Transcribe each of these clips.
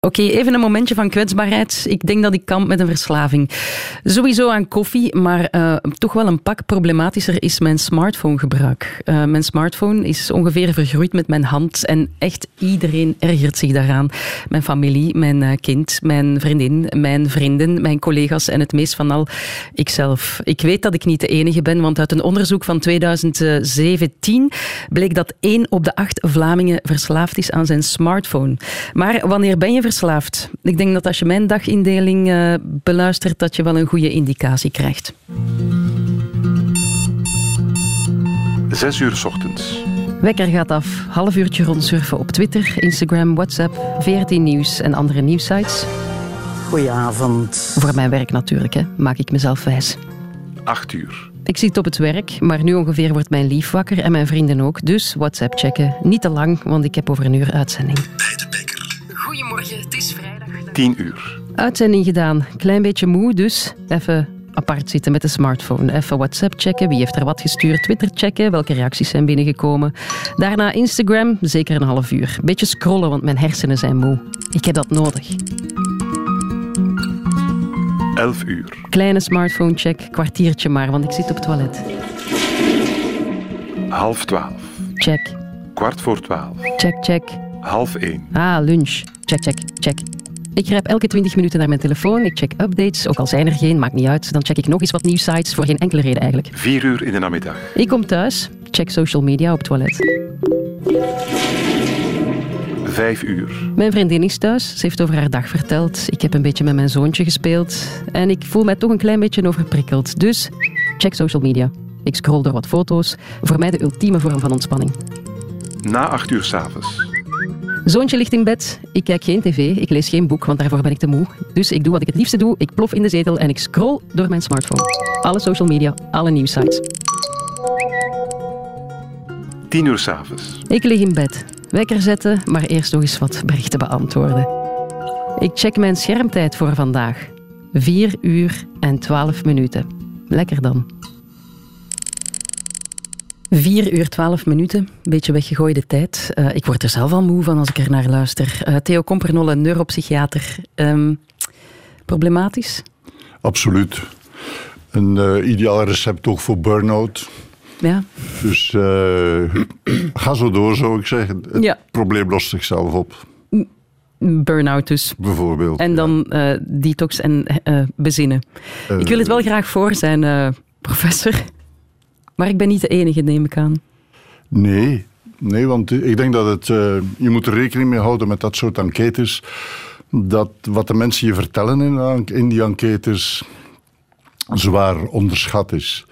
Oké, even een momentje van kwetsbaarheid. Ik denk dat ik kamp met een verslaving. Sowieso aan koffie, maar toch wel een pak problematischer is mijn smartphonegebruik. Mijn smartphone is ongeveer vergroeid met mijn hand en echt iedereen ergert zich daaraan. Mijn familie, mijn kind, mijn vriendin, mijn vrienden, mijn collega's en het meest van al, ikzelf. Ik weet dat ik niet de enige ben, want uit een onderzoek van 2017 bleek dat 1 op de 8 Vlamingen verslaafd is aan zijn smartphone. Maar wanneer ben je verslaafd? Ik denk dat als je mijn dagindeling beluistert, dat je wel een goede indicatie krijgt. 6 uur 's ochtends. Wekker gaat af, half uurtje rondsurfen op Twitter, Instagram, WhatsApp, 14 Nieuws en andere nieuwssites. Goedenavond. Voor mijn werk natuurlijk, hè. Maak ik mezelf wijs. 8 uur. Ik zit op het werk, maar nu ongeveer wordt mijn lief wakker en mijn vrienden ook. Dus WhatsApp checken. Niet te lang, want ik heb over een uur uitzending. Bij de Bekker. Goedemorgen, het is vrijdag. 10 uur. Uitzending gedaan. Klein beetje moe, dus even apart zitten met de smartphone. Even WhatsApp checken, wie heeft er wat gestuurd. Twitter checken, welke reacties zijn binnengekomen. Daarna Instagram, zeker een half uur. Beetje scrollen, want mijn hersenen zijn moe. Ik heb dat nodig. 11 uur. Kleine smartphone check, kwartiertje maar, want ik zit op het toilet. 11:30. Check. 11:15. Check, check. 12:30. Ah, lunch. Check, check, check. Ik grijp elke 20 minuten naar mijn telefoon. Ik check updates, ook al zijn er geen, maakt niet uit. Dan check ik nog eens wat nieuwsites, voor geen enkele reden eigenlijk. 4 uur in de namiddag. Ik kom thuis, check social media op het toilet. 5 uur. Mijn vriendin is thuis, ze heeft over haar dag verteld. Ik heb een beetje met mijn zoontje gespeeld. En ik voel mij toch een klein beetje overprikkeld. Dus check social media. Ik scroll door wat foto's. Voor mij de ultieme vorm van ontspanning. Na 8 uur 's avonds. Zoontje ligt in bed, ik kijk geen tv, ik lees geen boek, want daarvoor ben ik te moe. Dus ik doe wat ik het liefste doe, ik plof in de zetel en ik scroll door mijn smartphone. Alle social media, alle nieuwsites. 10 uur 's avonds. Ik lig in bed, wekker zetten, maar eerst nog eens wat berichten beantwoorden. Ik check mijn schermtijd voor vandaag. 4 uur en 12 minuten. Lekker dan. 4 uur 12 minuten, beetje weggegooide tijd. Ik word er zelf al moe van als ik er naar luister. Theo Kompernolle, neuropsychiater. Problematisch? Absoluut. Een ideaal recept ook voor burn-out. Ja. Dus ga zo door, zou ik zeggen. Het probleem lost zichzelf op. Burn-out dus. Bijvoorbeeld. En dan detox en bezinnen. Ik wil het wel graag voor zijn, professor. Maar ik ben niet de enige, neem ik aan. Nee, want ik denk dat je moet er rekening mee houden met dat soort enquêtes. Dat wat de mensen je vertellen in die enquêtes zwaar onderschat is.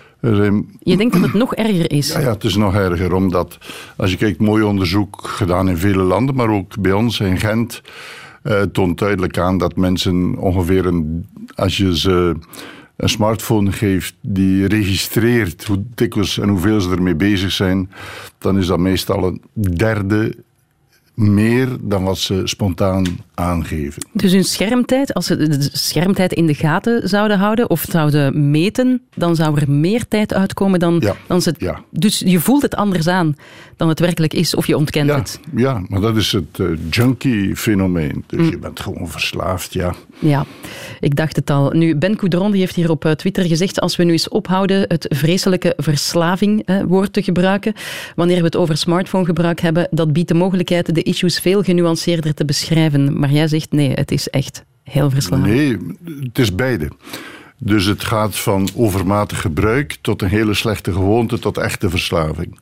Je denkt dat het nog erger is? Ja, het is nog erger, omdat als je kijkt, mooi onderzoek gedaan in vele landen, maar ook bij ons in Gent, toont duidelijk aan dat mensen ongeveer, als je ze een smartphone geeft die registreert hoe dikwijls en hoeveel ze ermee bezig zijn, dan is dat meestal een derde meer dan wat ze spontaan aangeven. Dus hun schermtijd, als ze de schermtijd in de gaten zouden houden of zouden meten, dan zou er meer tijd uitkomen dan ze... Ja. Dus je voelt het anders aan dan het werkelijk is, of je ontkent het. Ja, maar dat is het junkie-fenomeen. Dus je bent gewoon verslaafd, Ja, ik dacht het al. Nu, Ben Coudron die heeft hier op Twitter gezegd, als we nu eens ophouden het vreselijke verslaving-woord te gebruiken, wanneer we het over smartphonegebruik hebben, dat biedt de mogelijkheid de issues veel genuanceerder te beschrijven. Maar jij zegt nee, het is echt heel verslavend. Nee, het is beide. Dus het gaat van overmatig gebruik tot een hele slechte gewoonte tot echte verslaving.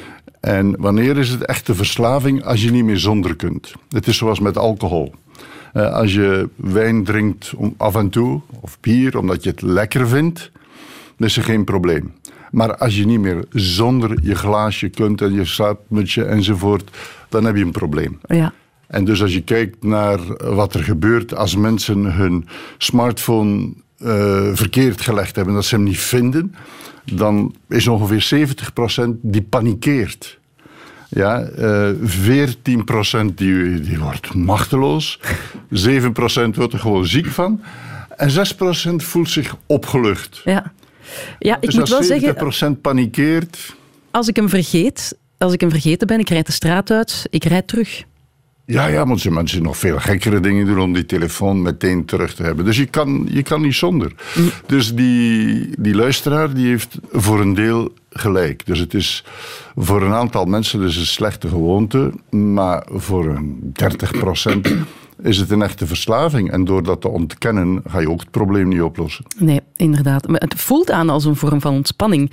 En wanneer is het echte verslaving? Als je niet meer zonder kunt. Het is zoals met alcohol. Als je wijn drinkt af en toe, of bier, omdat je het lekker vindt, dan is er geen probleem. Maar als je niet meer zonder je glaasje kunt en je slaapmutsje enzovoort, dan heb je een probleem. Ja. En dus als je kijkt naar wat er gebeurt als mensen hun smartphone verkeerd gelegd hebben, dat ze hem niet vinden, dan is ongeveer 70% die panikeert. Ja, 14% die wordt machteloos, 7% wordt er gewoon ziek van en 6% voelt zich opgelucht. Ja, ik dus moet wel zeggen, als 70% panikeert... Als ik hem vergeten ben, ik rijd de straat uit, ik rijd terug. Ja, want mensen nog veel gekkere dingen doen om die telefoon meteen terug te hebben. Dus je kan niet zonder. Dus die luisteraar die heeft voor een deel gelijk. Dus het is voor een aantal mensen dus een slechte gewoonte, maar voor een 30% is het een echte verslaving. En door dat te ontkennen ga je ook het probleem niet oplossen. Nee, inderdaad. Maar het voelt aan als een vorm van ontspanning.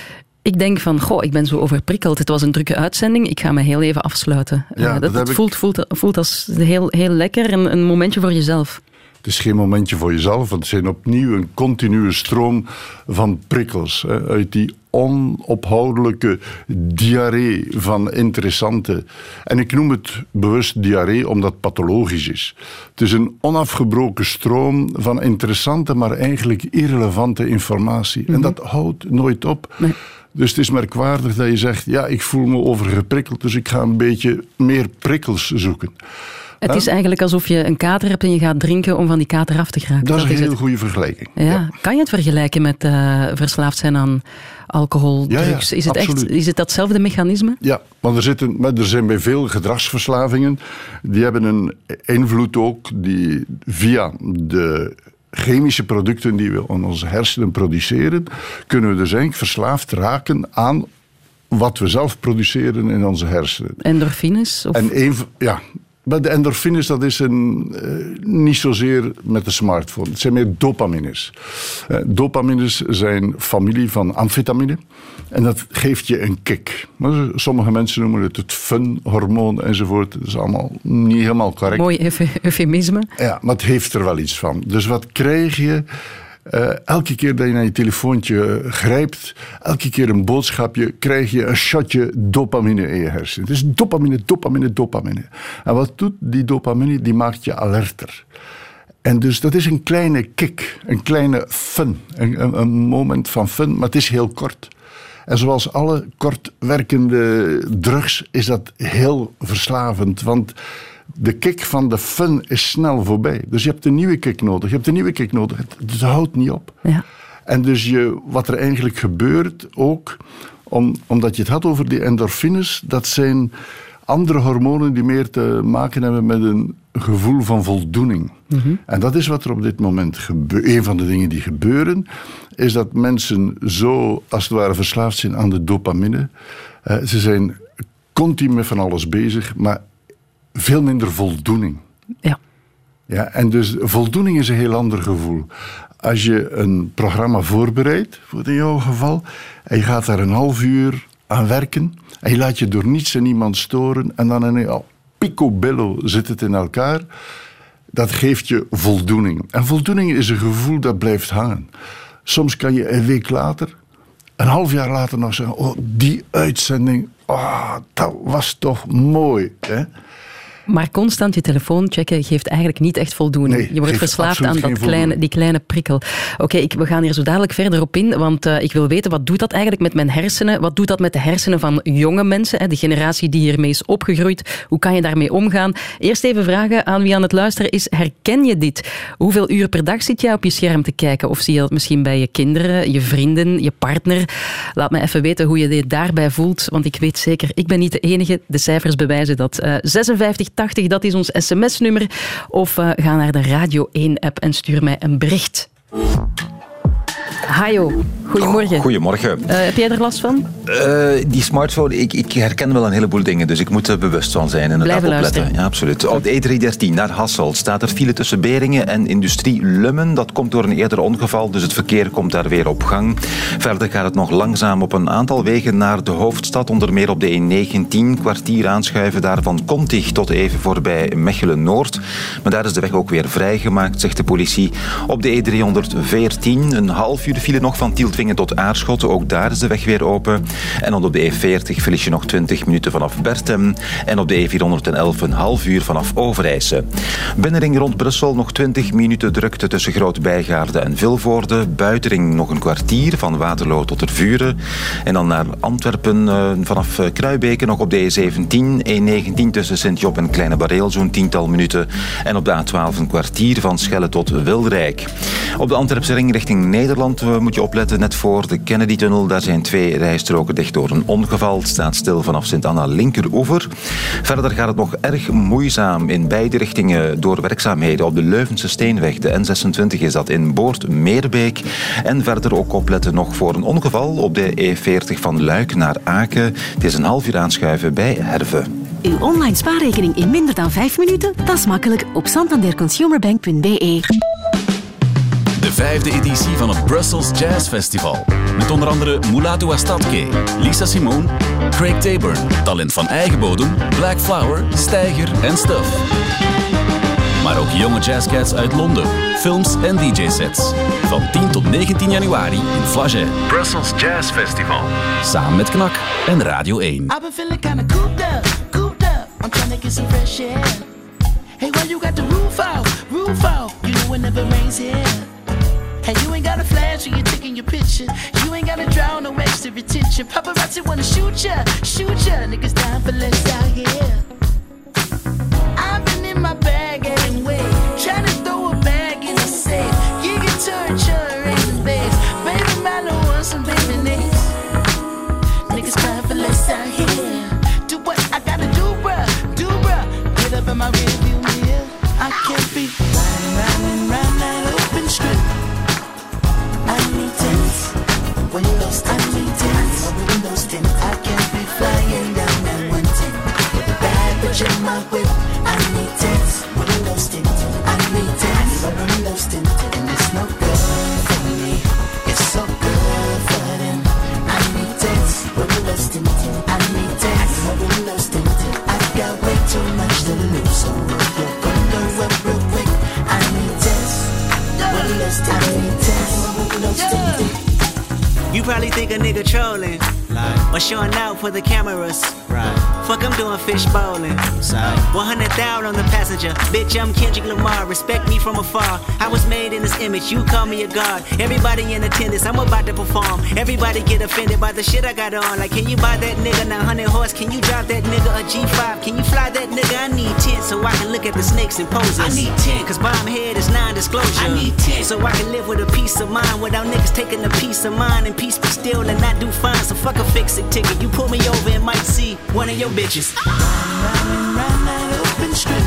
Ik denk van, ik ben zo overprikkeld. Het was een drukke uitzending, ik ga me heel even afsluiten. Ja, het voelt als heel, heel lekker en een momentje voor jezelf. Het is geen momentje voor jezelf, want het zijn opnieuw een continue stroom van prikkels. Uit die onophoudelijke diarree van interessante... En ik noem het bewust diarree, omdat het pathologisch is. Het is een onafgebroken stroom van interessante, maar eigenlijk irrelevante informatie. En dat houdt nooit op. Nee. Dus het is merkwaardig dat je zegt, ik voel me overgeprikkeld, dus ik ga een beetje meer prikkels zoeken. Het is eigenlijk alsof je een kater hebt en je gaat drinken om van die kater af te geraken. Dat is een heel goede vergelijking. Ja. Kan je het vergelijken met verslaafd zijn aan alcohol, drugs? Ja, is het datzelfde mechanisme? Ja, want er zijn bij veel gedragsverslavingen, die hebben een invloed ook die via de chemische producten die we aan onze hersenen produceren, kunnen we dus eigenlijk verslaafd raken aan wat we zelf produceren in onze hersenen. Endorfines? Of? Maar de endorfines, dat is niet zozeer met de smartphone. Het zijn meer dopamines. Dopamines zijn familie van amfetamine. En dat geeft je een kick. Sommige mensen noemen het fun-hormoon enzovoort. Dat is allemaal niet helemaal correct. Mooi eufemisme. Ja, maar het heeft er wel iets van. Dus wat krijg je? Elke keer dat je naar je telefoontje grijpt, elke keer een boodschapje, krijg je een shotje dopamine in je hersenen. Het is dopamine. En wat doet die dopamine? Die maakt je alerter. En dus dat is een kleine kick, een kleine fun, een moment van fun, maar het is heel kort. En zoals alle kortwerkende drugs is dat heel verslavend, want de kick van de fun is snel voorbij. Dus je hebt een nieuwe kick nodig. Het houdt niet op. Ja. En dus wat er eigenlijk gebeurt ook, omdat je het had over die endorfines, dat zijn andere hormonen die meer te maken hebben met een gevoel van voldoening. Mm-hmm. En dat is wat er op dit moment gebeurt. Een van de dingen die gebeuren, is dat mensen zo, als het ware, verslaafd zijn aan de dopamine. Ze zijn continu met van alles bezig, maar veel minder voldoening. Ja, en dus voldoening is een heel ander gevoel. Als je een programma voorbereidt, voor in jouw geval, en je gaat daar een half uur aan werken, en je laat je door niets en niemand storen, en dan in picobello zit het in elkaar, dat geeft je voldoening. En voldoening is een gevoel dat blijft hangen. Soms kan je een week later, een half jaar later nog zeggen, die uitzending, dat was toch mooi, hè? Maar constant je telefoon checken geeft eigenlijk niet echt voldoening. Nee, je wordt verslaafd aan die kleine prikkel. Oké, we gaan hier zo dadelijk verder op in, want ik wil weten, wat doet dat eigenlijk met mijn hersenen? Wat doet dat met de hersenen van jonge mensen? De generatie die hiermee is opgegroeid. Hoe kan je daarmee omgaan? Eerst even vragen aan wie aan het luisteren is, herken je dit? Hoeveel uur per dag zit jij op je scherm te kijken? Of zie je dat misschien bij je kinderen, je vrienden, je partner? Laat me even weten hoe je je daarbij voelt, want ik weet zeker, ik ben niet de enige. De cijfers bewijzen dat. 5680, dat is ons sms-nummer. Of ga naar de Radio 1-app en stuur mij een bericht. Hajo, goedemorgen. Goedemorgen. Heb jij er last van? Die smartphone, ik herken wel een heleboel dingen, dus ik moet er bewust van zijn. Blijven luisteren. Ja, absoluut. Op de E313 naar Hasselt staat er file tussen Beringen en Industrie Lummen. Dat komt door een eerder ongeval, dus het verkeer komt daar weer op gang. Verder gaat het nog langzaam op een aantal wegen naar de hoofdstad, onder meer op de E19, kwartier aanschuiven daar van Kontig tot even voorbij Mechelen-Noord. Maar daar is de weg ook weer vrijgemaakt, zegt de politie. Op de E314 een half uur file nog van Tieltwingen tot Aarschot. Ook daar is de weg weer open. En dan op de E40 verlies je nog 20 minuten vanaf Bertem. En op de E411 een half uur vanaf Overijse. Binnenring rond Brussel nog 20 minuten drukte tussen Groot-Bijgaarde en Vilvoorde. Buitenring nog een kwartier van Waterloo tot Tervuren. En dan naar Antwerpen vanaf Kruibeke nog op de E17. E19 tussen Sint-Job en Kleine Bareel zo'n 10-tal minuten. En op de A12 een kwartier van Schelle tot Wilrijk. Op de Antwerpse ring richting Nederland moet je opletten. Net voor de Kennedy-tunnel, daar zijn 2 rijstroken dicht door een ongeval. Het staat stil vanaf Sint-Anna linkeroever. Verder gaat het nog erg moeizaam in beide richtingen door werkzaamheden op de Leuvense Steenweg. De N26 is dat in Boort-Meerbeek. En verder ook opletten nog voor een ongeval op de E40 van Luik naar Aken. Het is een half uur aanschuiven bij Herve. Uw online spaarrekening in minder dan 5 minuten? Dat is makkelijk op santanderconsumerbank.be. De 5e editie van het Brussels Jazz Festival. Met onder andere Mulatu Astatke, Lisa Simone, Craig Taburn, talent van eigen bodem, Black Flower, Steiger en Stuff. Maar ook jonge jazzcats uit Londen, films en DJ-sets. Van 10 tot 19 januari in Flagey. Brussels Jazz Festival. Samen met Knak en Radio 1. I've been feeling kinda cooped up. I'm trying to get some fresh air. Hey, why you got the roof out? You know it never rains here. Hey, you ain't got a flash when you're taking your picture. You ain't got to draw no extra attention. Paparazzi wanna shoot ya. Niggas dying for less out here. I've been in my bag anyway, trying to throw a bag in the safe. You can turn raising bass. Baby, man, I want some baby names. Niggas crying for less out here. Do what I gotta do, bruh. Get up in my rearview mirror. I can't be riding round that open strip. I need tents, windows, I need tents, windows tint. I can't be flying down that 110 with a bad bitch in my whip. I need tents, windows tint. I need tents, windows tint. And it's no good for me, it's so good for them. I need tents, windows tint. I need tents, windows tint. I got way too much to lose, so you're gonna run real quick. I need tents, windows tint. I need tents, windows tint. You probably think a nigga trolling, like, or showing out for the cameras. Right. Fuck, I'm doing fish bowling. 100,000 on the passenger. Bitch, I'm Kendrick Lamar. Respect me from afar. I was made in this image. You call me a god. Everybody in attendance. I'm about to perform. Everybody get offended by the shit I got on. Like, can you buy that nigga 900 horse? Can you drop that nigga a G5? Can you fly that nigga? I need 10 so I can look at the snakes and poses. I need 10 cause bomb head is non-disclosure. I need 10 so I can live with a peace of mind without niggas taking a piece of mine and peace be still and not do fine. So fuck a fix-it ticket. You pull me over and might see one of your bitches. Round that open strip.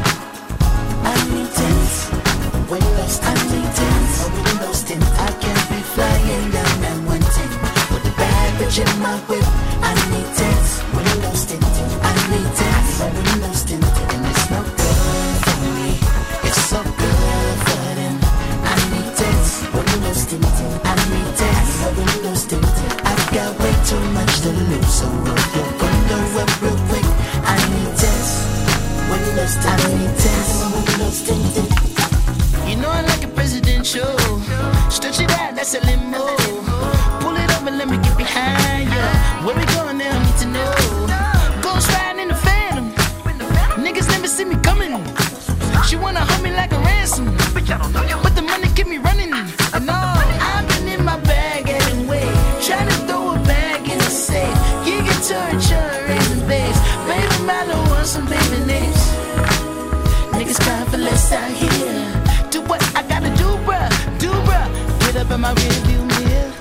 I need tents, windows, I need tents, windows tint. I can't be flying down that 110 with a bad bitch in my whip. I need tents, windows tint. I need tents, windows tint. And it's no good for me, it's so good for them. I need tents, windows tint. I need tents, windows tint. I've got way too much to lose, so you're gonna run real quick. I need tents, windows tint. I need tents, windows tint. You know I like a presidential. Stretch it out, that's a limo. Pull it up and let me get behind you. Where we going now, I need to know. Ghost riding in the Phantom. Niggas never see me coming. She wanna hold me like a ransom, but the money keep me running. And all, I've been in my bag anyway, trying to throw a bag in the safe. You can turn raising bass. Baby, my little want some baby names. Niggas crying for less out here. Do what I gotta do, bruh. Get up in my rearview mirror.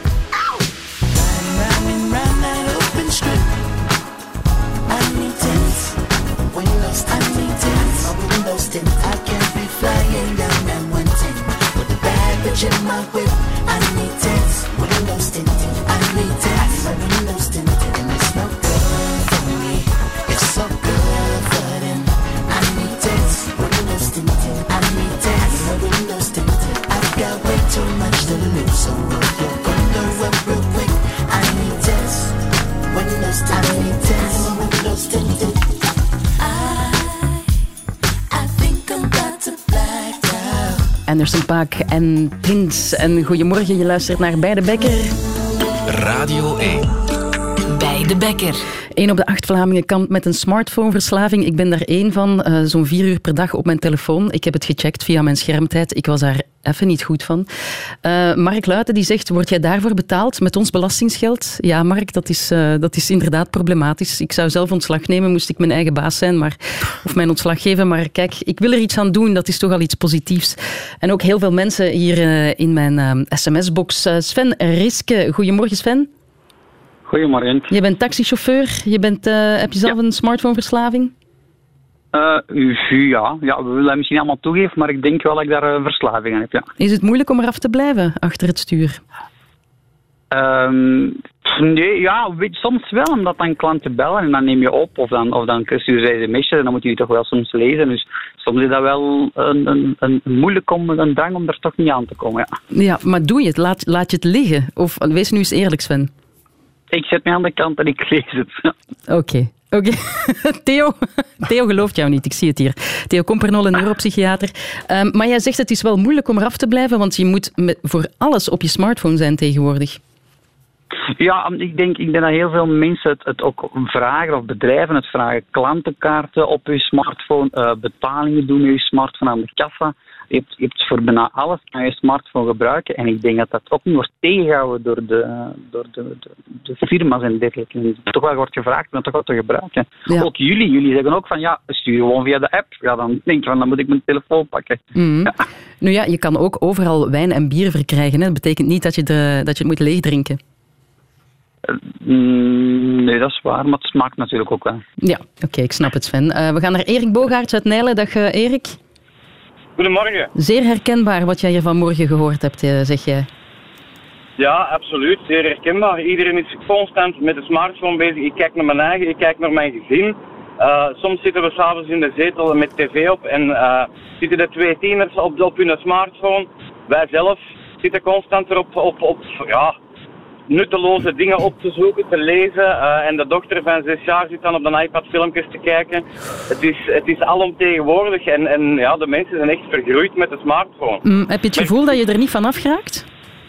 Round that open strip. I need tents, windows, I need tents, windows tint. I can't be flying down that 110 with a bad bitch in my whip. I need tents, windows tint. I need tents, windows tint. And it's no good for me, it's so good for them. I need tents, windows tint. I need tents, windows tint. I've got way too much to lose, so you're gonna run real quick. I need tents, windows tint. I need tents, windows tint. I think I'm about to black out. Anderson .Paak en Prins. En goedemorgen, je luistert naar Bij de Bekker. Radio 1. Bij de Bekker. 1 op de 8 Vlamingen kampt met een smartphoneverslaving. Ik ben daar één van, zo'n 4 uur per dag op mijn telefoon. Ik heb het gecheckt via mijn schermtijd. Ik was daar even niet goed van. Mark Luiten die zegt, word jij daarvoor betaald met ons belastingsgeld? Ja, Mark, dat is inderdaad problematisch. Ik zou zelf ontslag nemen, moest ik mijn eigen baas zijn, of mijn ontslag geven. Maar kijk, ik wil er iets aan doen. Dat is toch al iets positiefs. En ook heel veel mensen hier in mijn sms-box. Sven Riske. Goedemorgen, Sven. Goedemorgen. Je bent taxichauffeur. Heb je zelf een smartphoneverslaving? Ja, we willen dat misschien allemaal toegeven, maar ik denk wel dat ik daar een verslaving aan heb, ja. Is het moeilijk om eraf te blijven achter het stuur? Nee, ja, soms wel, omdat dan klanten bellen en dan neem je op, of dan sturen zij een mesje en dan moet je toch wel soms lezen. Dus soms is dat wel een moeilijk een drang om er toch niet aan te komen, ja. Ja, maar doe je het? Laat je het liggen? Of wees nu eens eerlijk, Sven. Ik zet me aan de kant en ik lees het. Oké. Theo gelooft jou niet, ik zie het hier. Theo Kompernol, een neuropsychiater. Maar jij zegt het is wel moeilijk om eraf te blijven, want je moet voor alles op je smartphone zijn tegenwoordig. Ja, ik denk dat heel veel mensen het ook vragen, of bedrijven het vragen. Klantenkaarten op je smartphone, betalingen doen met je smartphone aan de kassa. Je hebt voor bijna alles aan je smartphone gebruiken. En ik denk dat dat ook niet wordt tegengehouden door de firma's en dergelijke. En toch wel wordt gevraagd om dat toch wel te gebruiken. Ja. Ook jullie zeggen ook van ja, stuur gewoon via de app. Ja, dan denk je van dan moet ik mijn telefoon pakken. Mm. Ja. Nu ja, je kan ook overal wijn en bier verkrijgen. Hè? Dat betekent niet dat je het moet leegdrinken. Nee, dat is waar, maar het smaakt natuurlijk ook wel. Ja, oké, ik snap het, Sven. We gaan naar Erik Bogaerts uit Nijlen. Dag Erik. Goedemorgen. Zeer herkenbaar wat jij hier vanmorgen gehoord hebt, zeg jij. Ja, absoluut. Zeer herkenbaar. Iedereen is constant met de smartphone bezig. Ik kijk naar mijn eigen, ik kijk naar mijn gezin. Soms zitten we s'avonds in de zetel met tv op en zitten de 2 tieners op hun smartphone. Wij zelf zitten constant erop nutteloze dingen op te zoeken, te lezen. En de dochter van 6 jaar zit dan op de iPad filmpjes te kijken. Het is alomtegenwoordig en ja, de mensen zijn echt vergroeid met de smartphone. Heb je het gevoel dat je er niet van afgeraakt?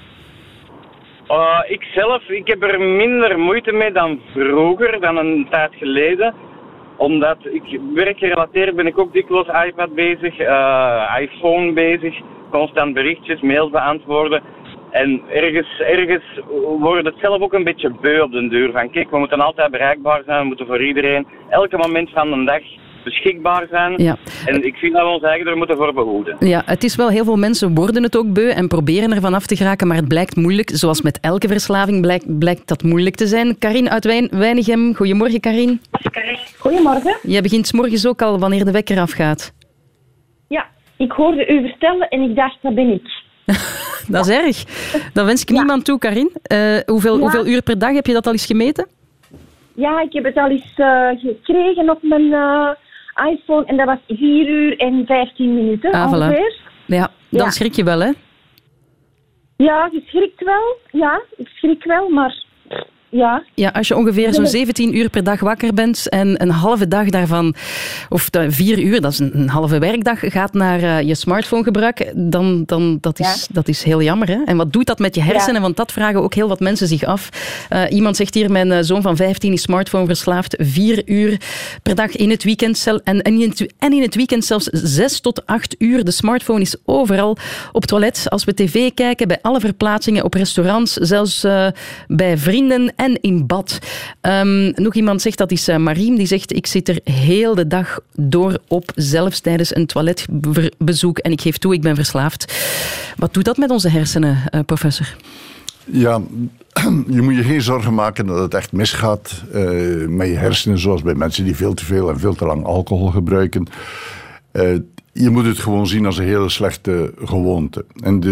Ik heb er minder moeite mee dan vroeger, dan een tijd geleden. Omdat ik werkgerelateerd ben ik ook dikwijls iPad bezig, iPhone bezig, constant berichtjes, mails beantwoorden. En ergens wordt het zelf ook een beetje beu op den duur. Van kijk, we moeten altijd bereikbaar zijn, we moeten voor iedereen elke moment van de dag beschikbaar zijn. Ja. En ik vind dat we ons eigen er moeten voor behoeden. Ja, het is wel, heel veel mensen worden het ook beu en proberen ervan af te geraken, maar het blijkt moeilijk. Zoals met elke verslaving blijkt dat moeilijk te zijn. Karin uit Weinigem. Goedemorgen, Karin. Goedemorgen. Jij begint 's morgens ook al wanneer de wekker afgaat. Ja, ik hoorde u vertellen en ik dacht, dat ben ik. Dat is erg. Dat wens ik niemand toe, Karin. Hoeveel uur per dag heb je dat al eens gemeten? Ja, ik heb het al eens gekregen op mijn iPhone en dat was 4 uur en 15 minuten ongeveer. Ja, dan schrik je wel, hè? Ja, je schrikt wel. Ja, ik schrik wel, maar ja. Ja, als je ongeveer zo'n 17 uur per dag wakker bent en een halve dag daarvan, of 4 uur, dat is een halve werkdag, gaat naar je smartphonegebruik, dan dat is heel jammer. Hè? En wat doet dat met je hersenen? Ja. Want dat vragen ook heel wat mensen zich af. Iemand zegt hier, mijn zoon van 15 is smartphoneverslaafd, 4 uur per dag in het weekend. En in het weekend zelfs 6 tot 8 uur. De smartphone is overal. Op toilet, als we tv kijken, bij alle verplaatsingen, op restaurants, zelfs bij vrienden en in bad. Nog iemand zegt, dat is Mariem, die zegt, ik zit er heel de dag door op, zelfs tijdens een toiletbezoek. En ik geef toe, ik ben verslaafd. Wat doet dat met onze hersenen, professor? Ja, je moet je geen zorgen maken dat het echt misgaat met je hersenen, zoals bij mensen die veel te veel en veel te lang alcohol gebruiken. Je moet het gewoon zien als een hele slechte gewoonte.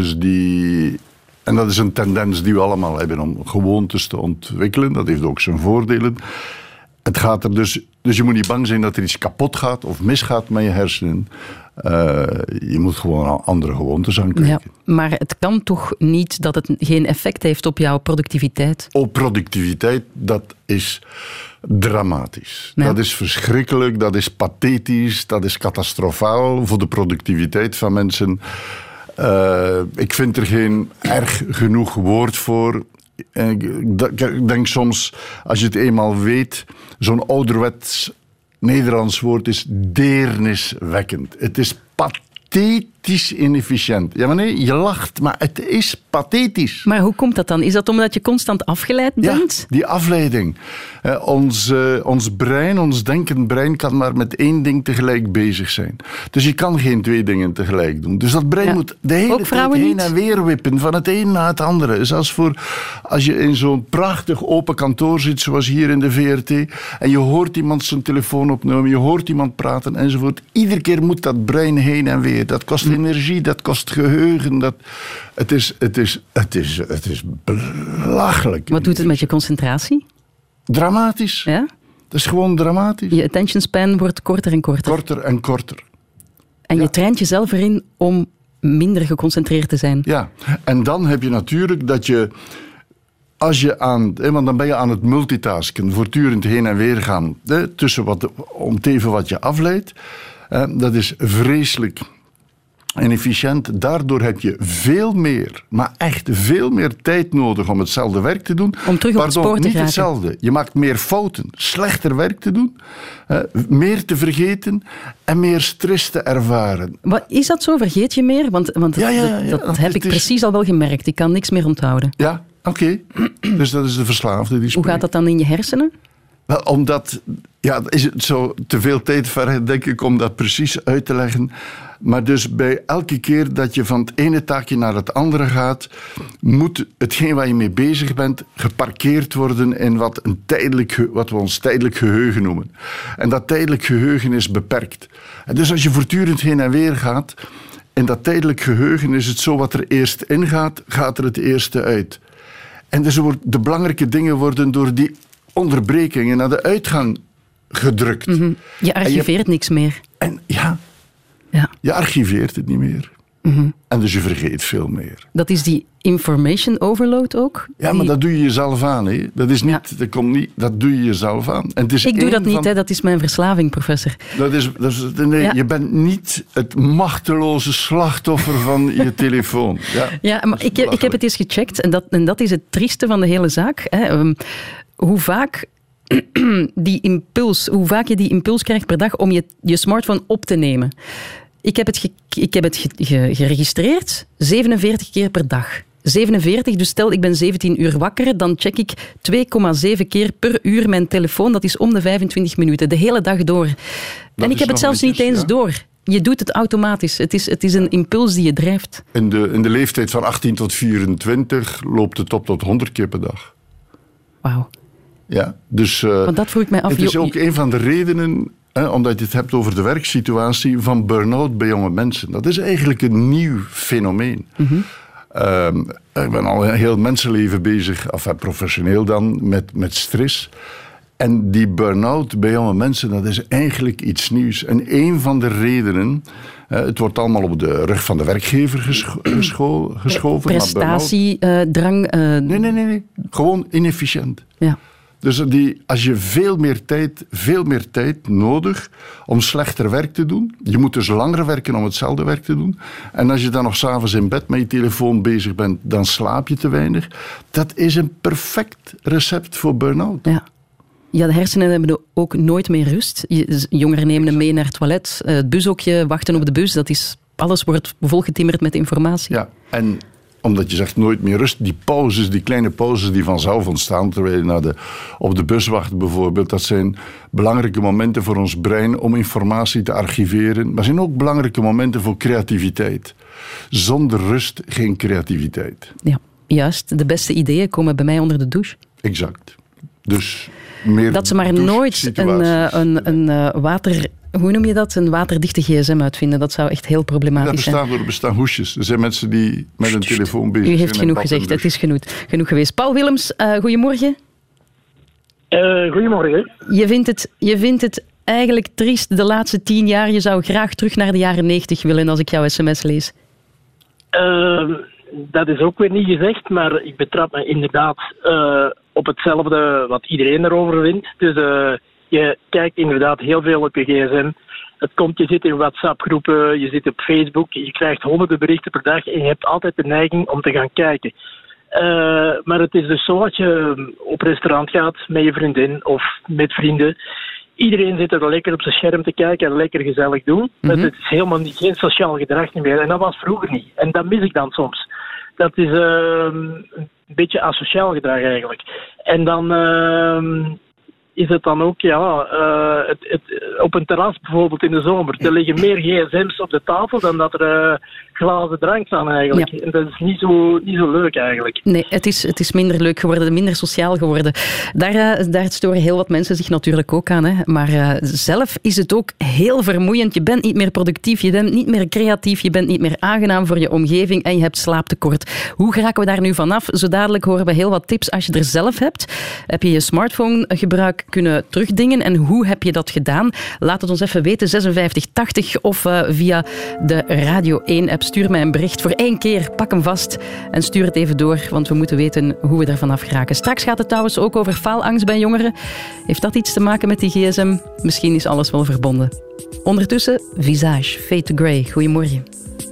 En dat is een tendens die we allemaal hebben om gewoontes te ontwikkelen. Dat heeft ook zijn voordelen. Het gaat er dus je moet niet bang zijn dat er iets kapot gaat of misgaat met je hersenen. Je moet gewoon andere gewoontes aankijken. Ja, maar het kan toch niet dat het geen effect heeft op jouw productiviteit? Op productiviteit, dat is dramatisch. Ja. Dat is verschrikkelijk, dat is pathetisch, dat is catastrofaal voor de productiviteit van mensen. Ik vind er geen erg genoeg woord voor. Ik denk soms, als je het eenmaal weet, zo'n ouderwets Nederlands woord is deerniswekkend. Het is pathetisch inefficiënt. Ja, maar nee, je lacht, maar het is pathetisch. Maar hoe komt dat dan? Is dat omdat je constant afgeleid bent? Ja, die afleiding. Ons brein, ons denkend brein, kan maar met 1 ding tegelijk bezig zijn. Dus je kan geen 2 dingen tegelijk doen. Dus dat brein moet de hele tijd heen en weer wippen, van het een naar het andere. Zelfs als je in zo'n prachtig open kantoor zit, zoals hier in de VRT, en je hoort iemand zijn telefoon opnemen, je hoort iemand praten, enzovoort. Iedere keer moet dat brein heen en weer. Dat kost energie, dat kost geheugen. Het is belachelijk. Wat doet het met je concentratie? Dramatisch. Ja? Dat is gewoon dramatisch. Je attention span wordt korter en korter. Korter en korter. En je traint jezelf erin om minder geconcentreerd te zijn. Ja, en dan heb je natuurlijk dat je... want dan ben je aan het multitasken, voortdurend heen en weer gaan. Om te even wat je afleidt. Dat is vreselijk inefficiënt. Daardoor heb je veel meer, maar echt veel meer tijd nodig om hetzelfde werk te doen. Om terug op het spoor te niet geraken. Hetzelfde. Je maakt meer fouten, slechter werk te doen, meer te vergeten en meer stress te ervaren. Wat, is dat zo? Vergeet je meer? Want dat heb ik precies al wel gemerkt. Ik kan niks meer onthouden. Ja, oké. Dus dat is de verslaafde die spreekt. Hoe gaat dat dan in je hersenen? Wel, omdat... Ja, is het zo te veel tijd vergen, denk ik, om dat precies uit te leggen. Maar dus bij elke keer dat je van het ene taakje naar het andere gaat, moet hetgeen waar je mee bezig bent geparkeerd worden in wat we ons tijdelijk geheugen noemen. En dat tijdelijk geheugen is beperkt. En dus als je voortdurend heen en weer gaat, in dat tijdelijk geheugen is het zo, wat er eerst in gaat, gaat er het eerste uit. En dus de belangrijke dingen worden door die onderbrekingen naar de uitgang gedrukt. Mm-hmm. Je archiveert niks meer. En je archiveert het niet meer. Mm-hmm. En dus je vergeet veel meer. Dat is die information overload ook? Ja, maar dat doe je jezelf aan. Hè. Dat is niet, dat doe je jezelf aan. En het is ik doe dat niet, hè. Dat is mijn verslaving, professor. Je bent niet het machteloze slachtoffer van je telefoon. Ja, maar ik heb het eens gecheckt en dat is het trieste van de hele zaak. Hè. Hoe vaak hoe vaak je die impuls krijgt per dag om je smartphone op te nemen. Ik heb het geregistreerd 47 keer per dag. 47, dus stel ik ben 17 uur wakker, dan check ik 2,7 keer per uur mijn telefoon. Dat is om de 25 minuten, de hele dag door. En ik heb het zelfs niet eens door. Je doet het automatisch. Het is een impuls die je drijft. In de leeftijd van 18 tot 24 loopt het op tot 100 keer per dag. Wauw. Ja, dus want dat vroeg ik mij af. Het is ook een van de redenen, omdat je het hebt over de werksituatie, van burn-out bij jonge mensen. Dat is eigenlijk een nieuw fenomeen. Mm-hmm. Ik ben al een heel mensenleven bezig, professioneel dan, met stress. En die burn-out bij jonge mensen, dat is eigenlijk iets nieuws. En een van de redenen, het wordt allemaal op de rug van de werkgever geschoven. Prestatiedrang. Nee. Gewoon inefficiënt. Ja. Dus als je veel meer tijd nodig om slechter werk te doen. Je moet dus langer werken om hetzelfde werk te doen. En als je dan nog 's avonds in bed met je telefoon bezig bent, dan slaap je te weinig. Dat is een perfect recept voor burn-out. Ja, de hersenen hebben ook nooit meer rust. Jongeren nemen hem mee naar het toilet. Het bushokje, wachten op de bus. Alles wordt volgetimmerd met informatie. Ja, en omdat je zegt nooit meer rust, die kleine pauzes die vanzelf ontstaan terwijl je op de bus wacht bijvoorbeeld, dat zijn belangrijke momenten voor ons brein om informatie te archiveren, maar zijn ook belangrijke momenten voor creativiteit. Zonder rust geen creativiteit. Ja, juist. De beste ideeën komen bij mij onder de douche. Exact. Dus meer dat ze maar nooit een water... Hoe noem je dat? Een waterdichte gsm uitvinden. Dat zou echt heel problematisch zijn. Er bestaan hoesjes. Er zijn mensen die met een telefoon bezig zijn. U heeft genoeg gezegd. Het is genoeg geweest. Paul Willems, goedemorgen. Goedemorgen. Je vindt het eigenlijk triest de laatste 10 jaar. Je zou graag terug naar de jaren 90 willen als ik jouw sms lees. Dat is ook weer niet gezegd, maar ik betrap me inderdaad op hetzelfde wat iedereen erover vindt. Dus je kijkt inderdaad heel veel op je gsm. Je zit in WhatsApp-groepen, je zit op Facebook, je krijgt honderden berichten per dag en je hebt altijd de neiging om te gaan kijken. Maar het is dus zo dat je op restaurant gaat met je vriendin of met vrienden. Iedereen zit er lekker op zijn scherm te kijken en lekker gezellig doen. Mm-hmm. Het is helemaal geen sociaal gedrag meer. En dat was vroeger niet. En dat mis ik dan soms. Dat is een beetje asociaal gedrag eigenlijk. En dan is het dan ook, op een terras bijvoorbeeld in de zomer. Er liggen meer gsm's op de tafel dan dat er glazen drank staan eigenlijk. Ja. En dat is niet zo leuk eigenlijk. Nee, het is minder leuk geworden, minder sociaal geworden. Daar storen heel wat mensen zich natuurlijk ook aan. Hè. Maar zelf is het ook heel vermoeiend. Je bent niet meer productief, je bent niet meer creatief, je bent niet meer aangenaam voor je omgeving en je hebt slaaptekort. Hoe geraken we daar nu vanaf? Zo dadelijk horen we heel wat tips als je er zelf hebt. Heb je je smartphonegebruik kunnen terugdingen en hoe heb je dat gedaan? Laat het ons even weten, 5680 of via de Radio 1-app. Stuur mij een bericht voor 1 keer, pak hem vast en stuur het even door, want we moeten weten hoe we er vanaf geraken. Straks gaat het trouwens ook over faalangst bij jongeren. Heeft dat iets te maken met die gsm? Misschien is alles wel verbonden. Ondertussen, Visage, Fade to Grey. Goedemorgen.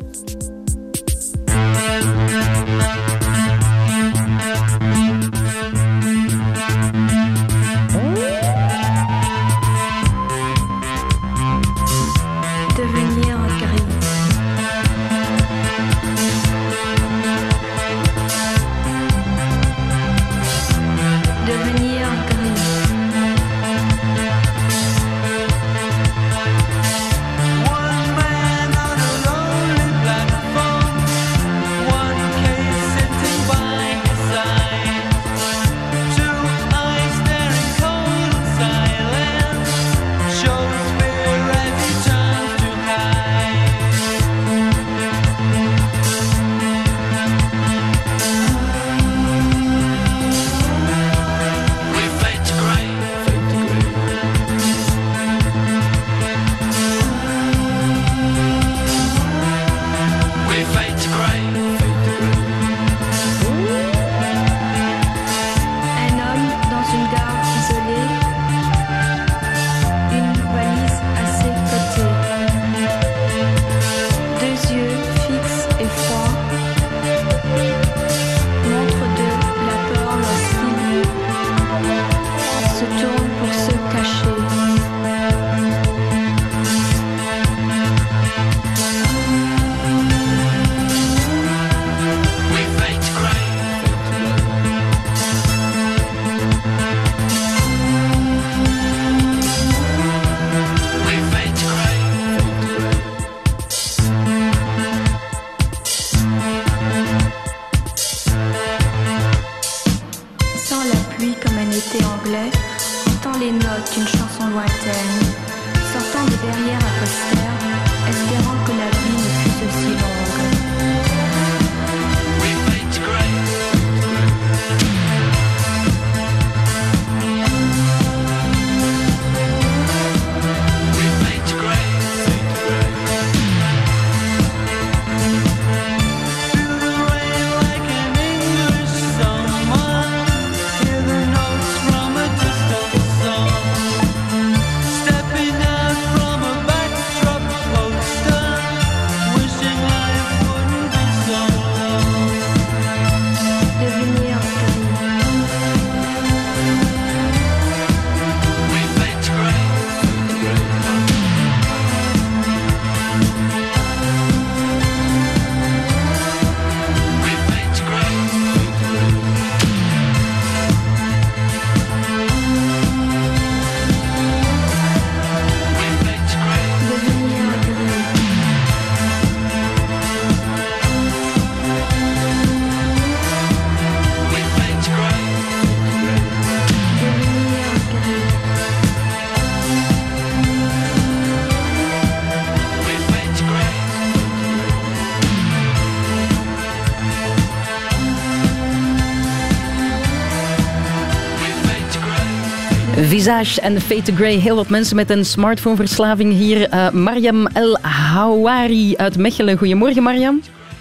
Visage en Fade to Grey. Heel wat mensen met een smartphoneverslaving hier. Mariam El Hawari uit Mechelen. Goedemorgen, Mariam.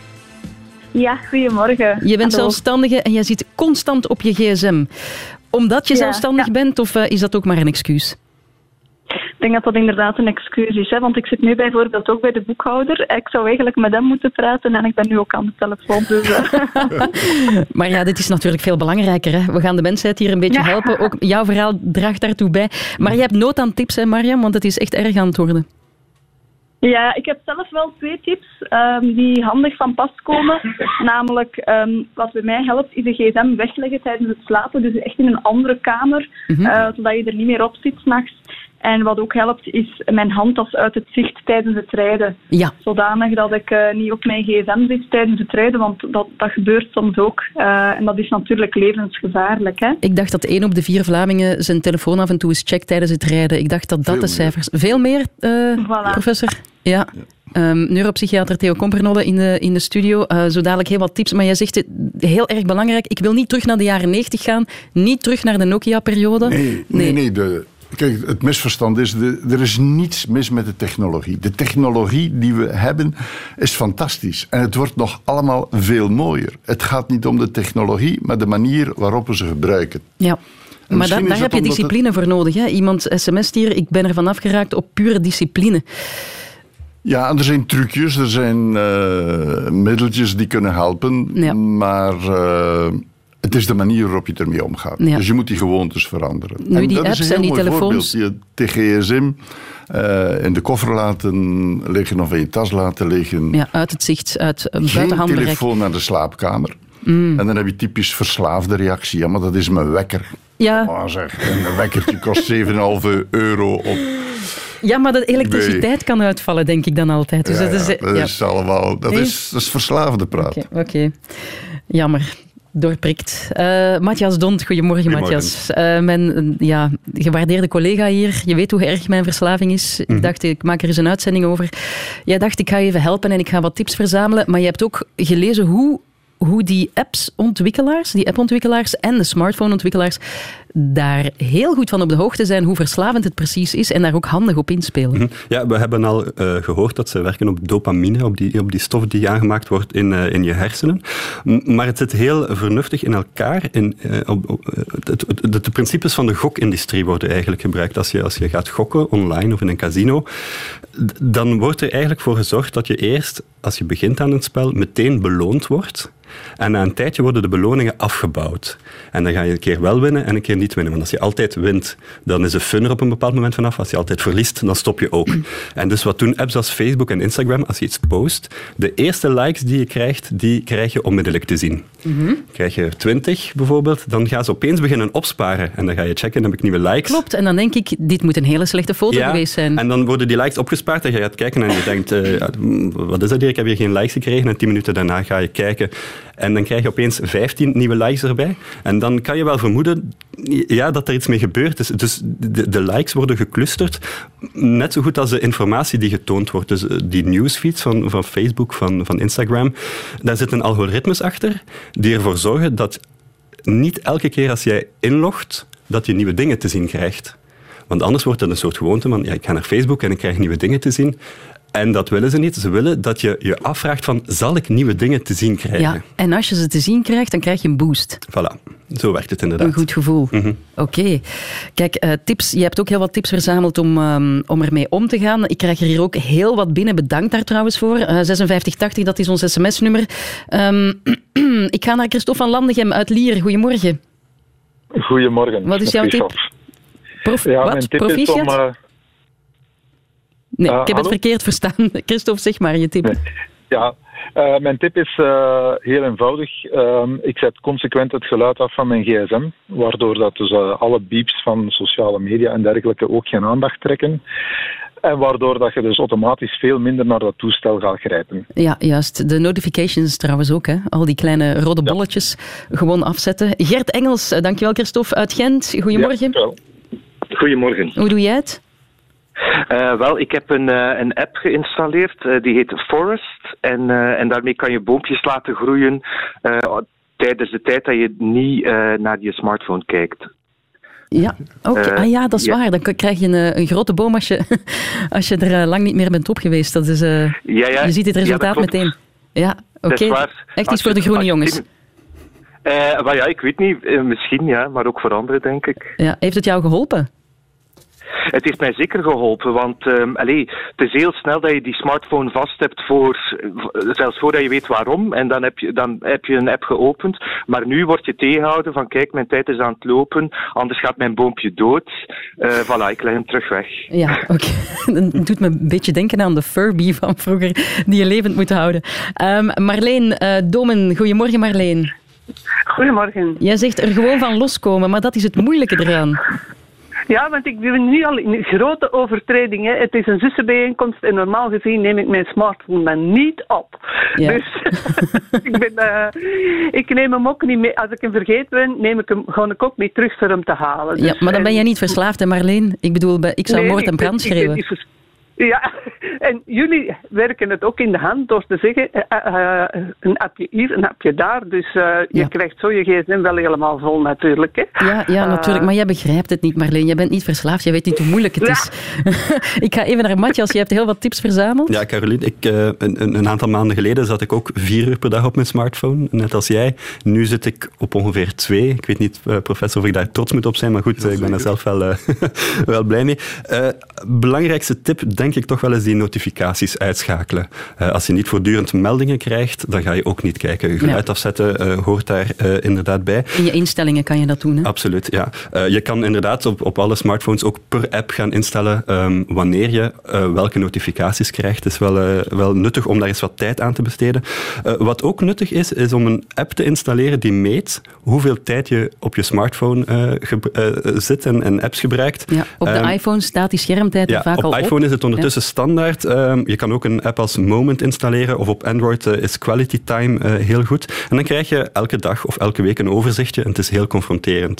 Ja, goedemorgen. Je bent zelfstandige en jij zit constant op je gsm. Omdat je zelfstandig bent of is dat ook maar een excuus? denk dat dat inderdaad een excuus is. Hè? Want ik zit nu bijvoorbeeld ook bij de boekhouder. Ik zou eigenlijk met hem moeten praten en ik ben nu ook aan de telefoon. Dus, Maar ja, dit is natuurlijk veel belangrijker. Hè? We gaan de mensheid hier een beetje helpen. Ook jouw verhaal draagt daartoe bij. Maar je hebt nood aan tips, hè, Mariam? Want het is echt erg aan het worden. Ja, ik heb zelf wel 2 tips die handig van pas komen. Namelijk, wat bij mij helpt, is de gsm wegleggen tijdens het slapen. Dus echt in een andere kamer, zodat je er niet meer op zit 's nachts. En wat ook helpt, is mijn handtas uit het zicht tijdens het rijden. Ja. Zodanig dat ik niet op mijn gsm zit tijdens het rijden, want dat gebeurt soms ook. En dat is natuurlijk levensgevaarlijk. Hè? Ik dacht dat 1 op de 4 Vlamingen zijn telefoon af en toe eens checkt tijdens het rijden. Ik dacht dat dat de cijfers... Veel meer, Voilà. professor? Ja. Neuropsychiater Theo Kompernolle in de studio. Zo dadelijk heel wat tips, maar jij zegt heel erg belangrijk. Ik wil niet terug naar de jaren 90 gaan, niet terug naar de Nokia-periode. Nee. Kijk, het misverstand is, er is niets mis met de technologie. De technologie die we hebben is fantastisch. En het wordt nog allemaal veel mooier. Het gaat niet om de technologie, maar de manier waarop we ze gebruiken. Ja. Maar daar heb je discipline voor nodig. Hè? Iemand sms't hier, ik ben ervan afgeraakt op pure discipline. Ja, en er zijn trucjes, er zijn middeltjes die kunnen helpen. Ja. Maar het is de manier waarop je ermee omgaat. Ja. Dus je moet die gewoontes veranderen. Nu, en die dat apps is een en die heel mooi telefoons. voorbeeld. De gsm in de koffer laten liggen of in je tas laten liggen. Ja, uit het zicht, uit buiten handbereik. Geen telefoon naar de slaapkamer. En dan heb je typisch verslaafde reactie. Ja, maar dat is mijn wekker. Ja. Oh, zeg, en een wekkertje kost €7,5 op... Ja, maar de elektriciteit kan uitvallen, denk ik dan altijd. Dus dat is verslavende praat. Oké. Jammer. Doorprikt. Matthias Dont, goedemorgen Matthias. Mijn gewaardeerde collega hier. Je weet hoe erg mijn verslaving is. Ik dacht, ik maak er eens een uitzending over. Jij dacht, ik ga je even helpen en ik ga wat tips verzamelen. Maar je hebt ook gelezen hoe die appontwikkelaars en de smartphoneontwikkelaars daar heel goed van op de hoogte zijn hoe verslavend het precies is en daar ook handig op inspelen. Ja, we hebben al gehoord dat ze werken op dopamine, op die stof die aangemaakt wordt in je hersenen. Maar het zit heel vernuftig in elkaar. De principes van de gokindustrie worden eigenlijk gebruikt. Als je gaat gokken online of in een casino, dan wordt er eigenlijk voor gezorgd dat je eerst, als je begint aan een spel, meteen beloond wordt. En na een tijdje worden de beloningen afgebouwd. En dan ga je een keer wel winnen en een keer niet winnen. Want als je altijd wint, dan is de fun er op een bepaald moment vanaf. Als je altijd verliest, dan stop je ook. En dus wat doen apps als Facebook en Instagram? Als je iets post, de eerste likes die je krijgt, die krijg je onmiddellijk te zien. Krijg je 20 bijvoorbeeld, dan gaan ze opeens beginnen opsparen. En dan ga je checken, heb ik nieuwe likes? Klopt, en dan denk ik, dit moet een hele slechte foto geweest zijn. En dan worden die likes opgespaard en je gaat kijken en je denkt, wat is dat hier? Ik heb hier geen likes gekregen. En 10 minuten daarna ga je kijken. En dan krijg je opeens 15 nieuwe likes erbij. En dan kan je wel vermoeden dat er iets mee gebeurd is. Dus de likes worden geclusterd, net zo goed als de informatie die getoond wordt. Dus die newsfeeds van Facebook, van Instagram, daar zitten algoritmes achter die ervoor zorgen dat niet elke keer als jij inlogt, dat je nieuwe dingen te zien krijgt. Want anders wordt het een soort gewoonte van, ik ga naar Facebook en ik krijg nieuwe dingen te zien. En dat willen ze niet. Ze willen dat je je afvraagt van, zal ik nieuwe dingen te zien krijgen? Ja, en als je ze te zien krijgt, dan krijg je een boost. Voilà, zo werkt het inderdaad. Een goed gevoel. Oké. Kijk, tips. Je hebt ook heel wat tips verzameld om ermee om te gaan. Ik krijg er hier ook heel wat binnen. Bedankt daar trouwens voor. 5680, dat is ons sms-nummer. Ik ga naar Christophe van Landegem uit Lier. Goedemorgen. Goedemorgen. Wat is jouw tip? Mijn tip is om... Nee, ik heb het verkeerd verstaan. Christophe, zeg maar je tip. Nee. Ja, mijn tip is heel eenvoudig. Ik zet consequent het geluid af van mijn gsm, waardoor dat dus alle beeps van sociale media en dergelijke ook geen aandacht trekken. En waardoor dat je dus automatisch veel minder naar dat toestel gaat grijpen. Ja, juist. De notifications trouwens ook. Hè? Al die kleine rode bolletjes gewoon afzetten. Gert Engels, dankjewel Christophe uit Gent. Goedemorgen. Ja, goedemorgen. Hoe doe jij het? Wel, ik heb een app geïnstalleerd, die heet Forest. En daarmee kan je boompjes laten groeien tijdens de tijd dat je niet naar je smartphone kijkt. Ja, oké. Dat is waar. Dan krijg je een grote boom als je er lang niet meer bent op geweest. Dat is, je ziet het resultaat meteen. Ja, oké. Echt iets voor de groene jongens. Ik weet niet. Misschien ja, maar ook voor anderen, denk ik. Ja, heeft het jou geholpen? Het heeft mij zeker geholpen, want het is heel snel dat je die smartphone vast hebt zelfs voordat je weet waarom, en dan heb je een app geopend. Maar nu word je tegengehouden van kijk, mijn tijd is aan het lopen, anders gaat mijn boompje dood. Voilà, ik leg hem terug weg. Ja, oké. Dat doet me een beetje denken aan de Furby van vroeger, die je levend moet houden. Marleen Domen, goedemorgen Marleen. Goedemorgen. Jij zegt er gewoon van loskomen, maar dat is het moeilijke eraan. Ja, want ik ben nu al in grote overtreding. Hè. Het is een zussenbijeenkomst en normaal gezien neem ik mijn smartphone dan niet op. Ja. Dus ik neem hem ook niet mee. Als ik hem vergeten ben, ga ik ook niet terug voor hem te halen. Dus, ja, maar dan ben jij niet verslaafd, hè Marleen? Ik bedoel, ik zou moord en brand schreeuwen. Ja, en jullie werken het ook in de hand door te zeggen, een appje hier, een appje daar. Dus je krijgt zo je gsm wel helemaal vol natuurlijk. Hè. Ja, natuurlijk. Maar jij begrijpt het niet, Marleen. Jij bent niet verslaafd. Jij weet niet hoe moeilijk het is. Ik ga even naar Matthias. Je hebt heel wat tips verzameld. Ja, Caroline. Een aantal maanden geleden zat ik ook 4 uur per dag op mijn smartphone. Net als jij. Nu zit ik op ongeveer 2. Ik weet niet, professor, of ik daar trots moet op zijn. Maar goed, ik ben er zelf wel blij mee. Belangrijkste tip, denk ik toch wel eens die notificaties uitschakelen. Als je niet voortdurend meldingen krijgt, dan ga je ook niet kijken. Geluid afzetten hoort daar inderdaad bij. In je instellingen kan je dat doen, hè? Absoluut, ja. Je kan inderdaad op alle smartphones ook per app gaan instellen wanneer je welke notificaties krijgt. Het is wel nuttig om daar eens wat tijd aan te besteden. Wat ook nuttig is om een app te installeren die meet hoeveel tijd je op je smartphone zit en apps gebruikt. Ja, op de iPhone staat die schermtijd er vaak al op. Op iPhone is het ondertussen standaard. Je kan ook een app als Moment installeren of op Android is Quality Time heel goed. En dan krijg je elke dag of elke week een overzichtje en het is heel confronterend.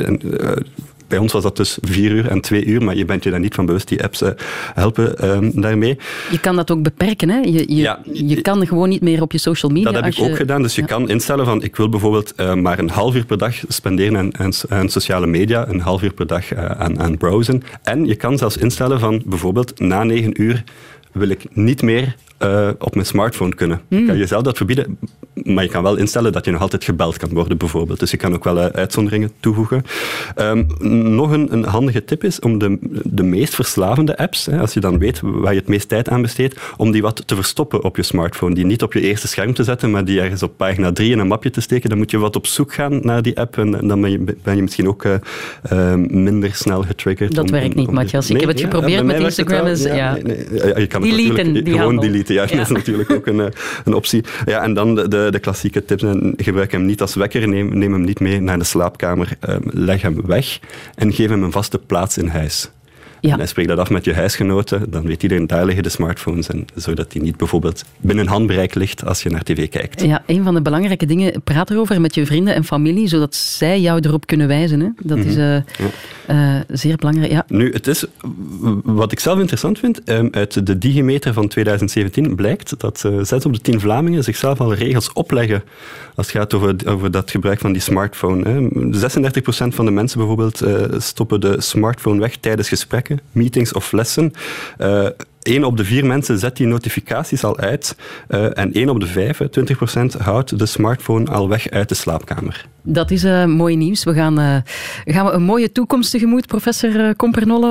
Bij ons was dat dus 4 uur en 2 uur, maar je bent je daar niet van bewust. Die apps helpen daarmee. Je kan dat ook beperken, hè? Je kan gewoon niet meer op je social media. Dat heb ik ook gedaan. Dus je kan instellen van, ik wil bijvoorbeeld maar een half uur per dag spenderen aan sociale media, een half uur per dag aan browsen. En je kan zelfs instellen van, bijvoorbeeld, na 9 uur wil ik niet meer op mijn smartphone kunnen. Kan je zelf dat verbieden, maar je kan wel instellen dat je nog altijd gebeld kan worden, bijvoorbeeld. Dus je kan ook wel uitzonderingen toevoegen. Nog een handige tip is om de meest verslavende apps, als je dan weet waar je het meest tijd aan besteedt, om die wat te verstoppen op je smartphone. Die niet op je eerste scherm te zetten, maar die ergens op pagina 3 in een mapje te steken. Dan moet je wat op zoek gaan naar die app en dan ben je misschien ook minder snel getriggerd. Dat werkt niet, Matthias. Ik heb het geprobeerd met Instagram. Je kan het natuurlijk gewoon deleten. Ja, dat is natuurlijk ook een optie. Ja, en dan de klassieke tips. Gebruik hem niet als wekker, neem hem niet mee naar de slaapkamer, leg hem weg en geef hem een vaste plaats in huis. Ja. En spreek dat af met je huisgenoten, dan weet iedereen, daar liggen de smartphones. En zodat die niet bijvoorbeeld binnen handbereik ligt als je naar tv kijkt. Ja, een van de belangrijke dingen, praat erover met je vrienden en familie, zodat zij jou erop kunnen wijzen. Hè? Dat is zeer belangrijk. Ja. Nu, het is, wat ik zelf interessant vind, uit de Digimeter van 2017 blijkt dat 6 op de 10 Vlamingen zichzelf al regels opleggen als het gaat over dat gebruik van die smartphone. 36% van de mensen bijvoorbeeld stoppen de smartphone weg tijdens gesprekken, meetings of lessen. 1 op de 4 mensen zet die notificaties al uit en 1 op de 5, 20%, houdt de smartphone al weg uit de slaapkamer. Dat is mooi nieuws. Gaan we een mooie toekomst tegemoet, professor Kompernolle?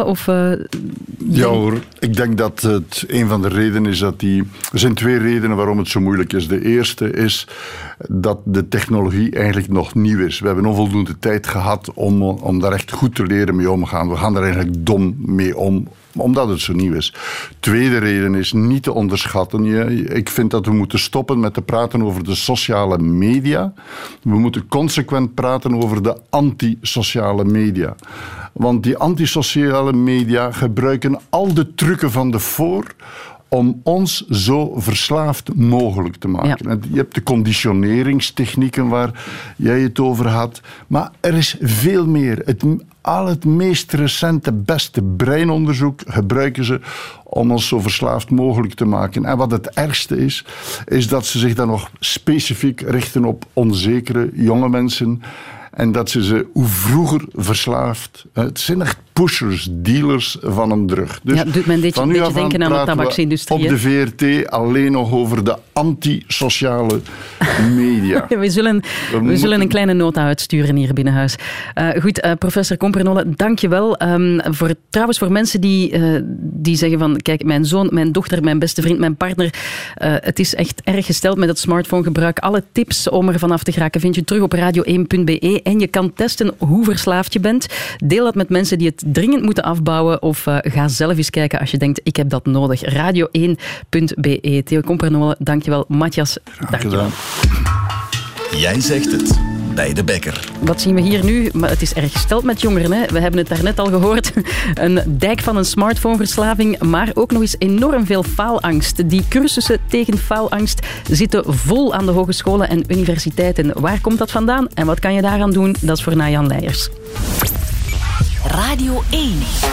Ja hoor, ik denk dat het een van de redenen is dat er zijn 2 redenen waarom het zo moeilijk is. De eerste is dat de technologie eigenlijk nog nieuw is. We hebben onvoldoende tijd gehad om daar echt goed te leren mee omgaan. We gaan daar eigenlijk dom mee om, omdat het zo nieuw is. Tweede reden is niet te onderschatten. Ik vind dat we moeten stoppen met te praten over de sociale media. We moeten consequent praten over de antisociale media. Want die antisociale media gebruiken al de trucken van de voor om ons zo verslaafd mogelijk te maken. Ja. Je hebt de conditioneringstechnieken waar jij het over had. Maar er is veel meer. Het meest recente, beste breinonderzoek gebruiken ze om ons zo verslaafd mogelijk te maken. En wat het ergste is dat ze zich dan nog specifiek richten op onzekere jonge mensen. En dat ze hoe vroeger verslaafd. Het zijn echt pushers, dealers van een drug. Dus doet men een beetje denken aan de tabaksindustrie. Op de VRT alleen nog over de antisociale media. We zullen een kleine nota uitsturen hier binnen huis. Goed, professor Compernolle, dank je wel. Trouwens, voor mensen die zeggen van, kijk, mijn zoon, mijn dochter, mijn beste vriend, mijn partner, het is echt erg gesteld met het smartphonegebruik. Alle tips om er vanaf te geraken vind je terug op radio1.be en je kan testen hoe verslaafd je bent. Deel dat met mensen die het dringend moeten afbouwen of ga zelf eens kijken als je denkt, ik heb dat nodig. Radio1.be. Theo Compernolle, dankjewel. Matthias, dankjewel. Jij zegt het. Bij de Bekker. Wat zien we hier nu? Maar het is erg gesteld met jongeren. Hè? We hebben het daarnet al gehoord. Een dijk van een smartphoneverslaving, maar ook nog eens enorm veel faalangst. Die cursussen tegen faalangst zitten vol aan de hogescholen en universiteiten. Waar komt dat vandaan en wat kan je daaraan doen? Dat is voor Jan Leijers. Radio 1.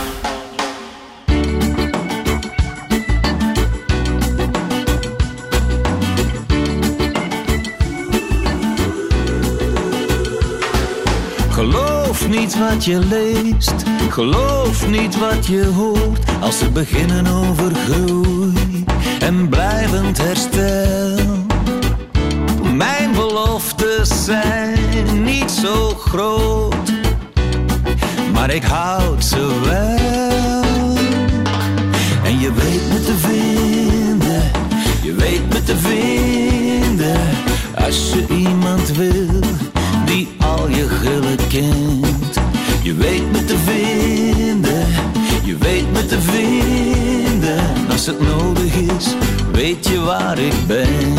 Geloof niet wat je leest, geloof niet wat je hoort, als ze beginnen over groei en blijvend herstel. Mijn beloftes zijn niet zo groot, maar ik houd ze wel. En je weet me te vinden, je weet me te vinden, als je iemand wil die al je grillen kent. Je weet me te vinden, je weet me te vinden. Als het nodig is, weet je waar ik ben.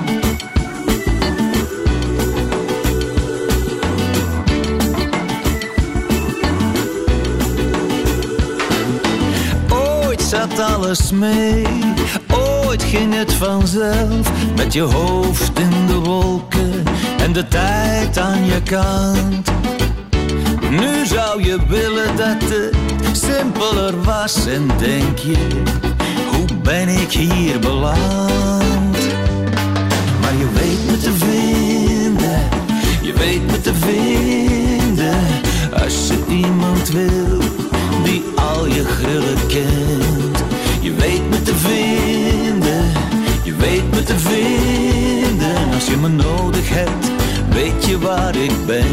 Ooit zat alles mee, ooit ging het vanzelf. Met je hoofd in de wolken en de tijd aan je kant. Nu zou je willen dat het simpeler was. En denk je, hoe ben ik hier beland? Maar je weet me te vinden, je weet me te vinden. Als je iemand wil die al je grillen kent. Je weet me te vinden, je weet me te vinden. Als je me nodig hebt, weet je waar ik ben.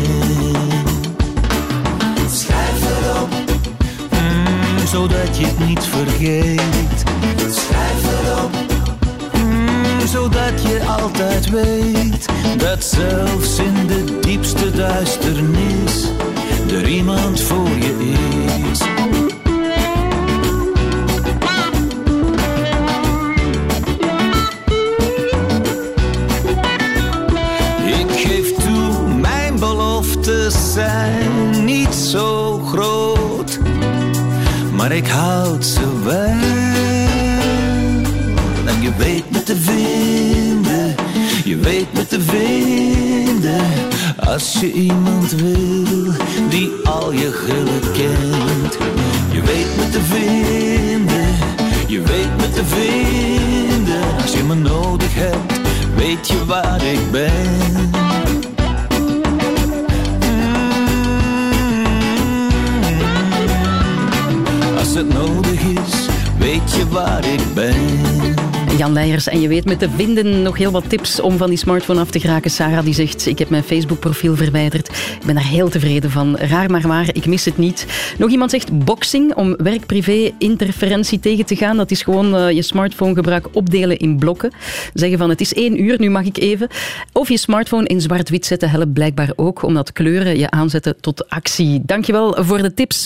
Schrijf erop, zodat je het niet vergeet. Schrijf erop, zodat je altijd weet dat zelfs in de diepste duisternis er iemand voor je is. Zijn niet zo groot, maar ik houd ze wel. En je weet me te vinden, je weet me te vinden. Als je iemand wil die al je grillen kent. Je weet me te vinden, je weet me te vinden. Als je me nodig hebt, weet je waar ik ben. Als het nodig is, weet je waar ik ben. Jan Leijers, en je weet me te vinden. Nog heel wat tips om van die smartphone af te geraken. Sarah die zegt, ik heb mijn Facebook-profiel verwijderd. Ik ben daar heel tevreden van. Raar maar waar, ik mis het niet. Nog iemand zegt boxing, om werk-privé-interferentie tegen te gaan. Dat is gewoon je smartphonegebruik opdelen in blokken. Zeggen van, het is 1 uur, nu mag ik even. Of je smartphone in zwart-wit zetten helpt blijkbaar ook, omdat kleuren je aanzetten tot actie. Dankjewel voor de tips.